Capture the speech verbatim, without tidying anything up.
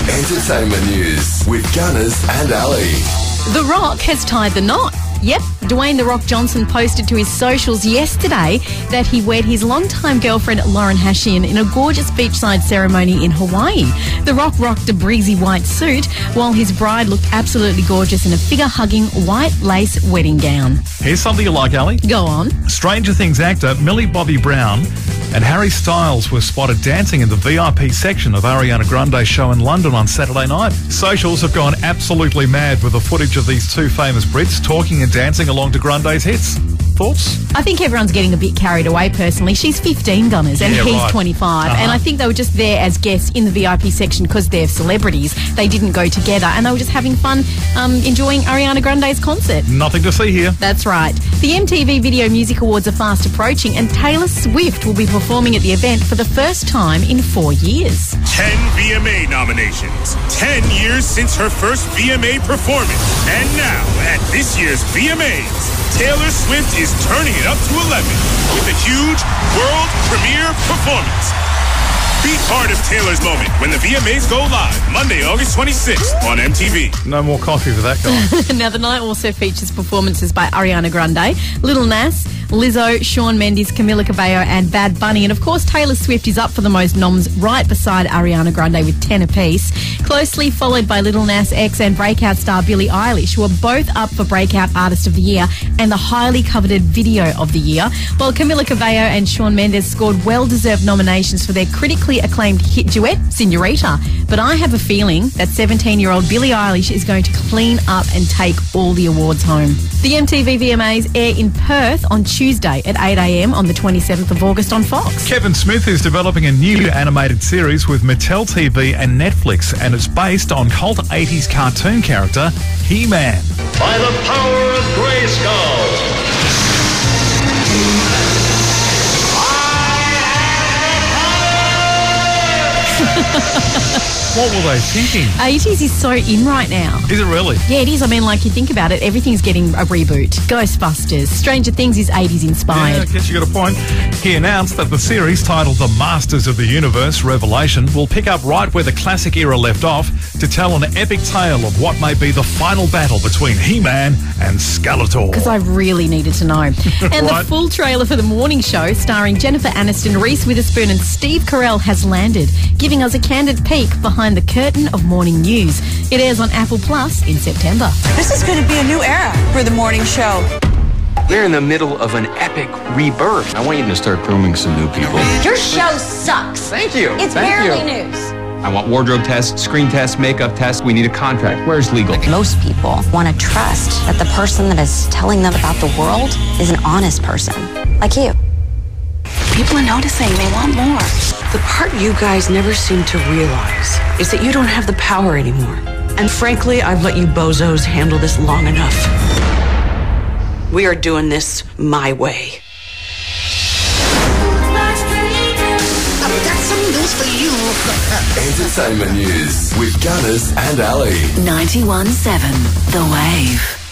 Entertainment news with Gunners and Ali. The Rock has tied the knot. Yep, Dwayne The Rock Johnson posted to his socials yesterday that he wed his longtime girlfriend Lauren Hashian in a gorgeous beachside ceremony in Hawaii. The Rock rocked a breezy white suit while his bride looked absolutely gorgeous in a figure-hugging white lace wedding gown. Here's something you like, Ali. Go on. Stranger Things actor Millie Bobby Brown and Harry Styles were spotted dancing in the V I P section of Ariana Grande's show in London on Saturday night. Socials have gone absolutely mad with the footage of these two famous Brits talking and dancing along to Grande's hits. Thoughts? I think everyone's getting a bit carried away personally. She's fifteen, Gunners, and Yeah, he's right. twenty-five. Uh-huh. And I think they were just there as guests in the V I P section because they're celebrities. They didn't go together and they were just having fun um, enjoying Ariana Grande's concert. Nothing to see here. That's right. The M T V Video Music Awards are fast approaching and Taylor Swift will be performing at the event for the first time in four years. Ten V M A nominations. Ten years since her first V M A performance. And now, at this year's V M As, Taylor Swift is turning it up to eleven with a huge world premiere performance. Be part of Taylor's moment when the V M As go live Monday, August twenty-sixth on M T V. No more coffee for that guy. Now, the night also features performances by Ariana Grande, Lil Nas, Lizzo, Shawn Mendes, Camila Cabello and Bad Bunny. And, of course, Taylor Swift is up for the most noms right beside Ariana Grande with ten apiece, closely followed by Lil Nas X and breakout star Billie Eilish, who are both up for Breakout Artist of the Year and the highly coveted Video of the Year, while Camila Cabello and Shawn Mendes scored well-deserved nominations for their critically acclaimed hit duet, Senorita. But I have a feeling that seventeen-year-old Billie Eilish is going to clean up and take all the awards home. The M T V V M As air in Perth on Tuesday at eight a.m. on the twenty-seventh of August on Fox. Kevin Smith is developing a new animated series with Mattel T V and Netflix, and it's based on cult eighties cartoon character He-Man. By the power of Grayskull. What were they thinking? eighties is so in right now. Is it really? Yeah, it is. I mean, like, you think about it, everything's getting a reboot. Ghostbusters, Stranger Things is eighties Yeah, inspired. I guess you got a point. He announced that the series, titled The Masters of the Universe Revelation, will pick up right where the classic era left off to tell an epic tale of what may be the final battle between He-Man and Skeletor. Because I really needed to know. And Right. the full trailer for the morning show, starring Jennifer Aniston, Reese Witherspoon and Steve Carell, has landed, giving us a candid peek behind the curtain of morning news. It airs on Apple Plus in September. This is going to be a new era for the morning show. We're in the middle of an epic rebirth. I want you to start grooming some new people. Your show sucks. Thank you. It's Thank barely you. news. I want wardrobe tests, screen tests, makeup tests. We need a contract. Where's legal? Most people want to trust that the person that is telling them about the world is an honest person, like you. People are noticing. They want more. The part you guys never seem to realize is that you don't have the power anymore. And frankly, I've let you bozos handle this long enough. We are doing this my way. I've got some news for you. Entertainment news with Gunners and Ali. ninety-one point seven The Wave.